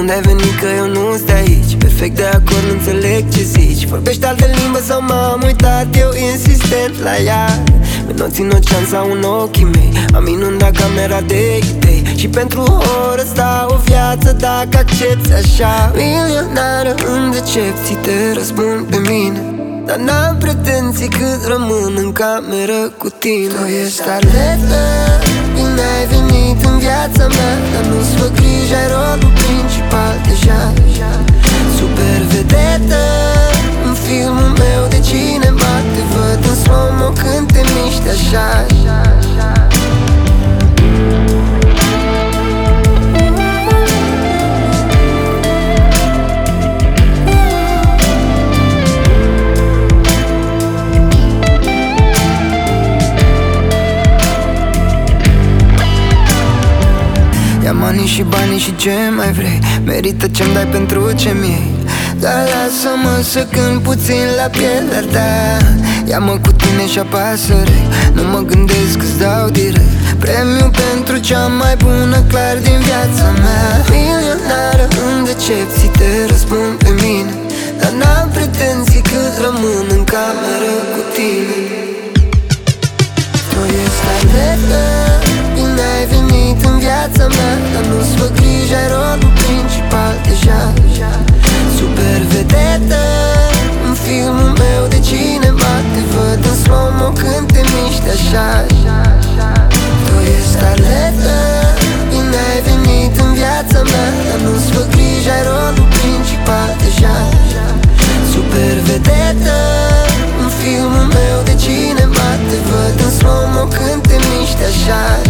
unde ai venit că eu nu-s de aici? Perfect de acord, nu înțeleg ce zici. Vorbești altă limbă sau m-am uitat eu insistent la ea? Mi-n-o ținut șansa în ochii mei, am inundat camera de idei. Și pentru o oră stau o viață dacă accepti așa. Milionară în decepții, te răspund pe mine, dar n-am pretenții cât rămân în cameră cu tine. Tu ești aletă, bine ai venit în viața mea, dar nu-ți fă griji, ai rolul principal deja. Super vedetă în filmul meu de cinema, te văd în slow-mo când te miști așa. Ia banii și banii și ce mai vrei, merită ce-mi dai pentru ce-mi iei. Dar lasă-mă să cânt puțin la pielea ta. Ia-mă cu tine și apasă-rei, nu mă gândesc, îți dau direct premiu pentru cea mai bună clar din viața mea. Milionară în decepții, te răspund pe mine, dar n-am pretenții cât rămân în cameră cu tine. Tu ești aletă, bine ai venit în viața mea, dar nu-ți fă griji, ai rolul principal deja. Super vedetă în filmul meu de cinema, te văd în slow-mo când te miști așa. Tu ești aletă, bine ai venit în viața mea, dar nu-ți fă griji, ai rolul principal deja. Super vedetă în filmul meu de cinema, te văd în slow-mo când te miști așa.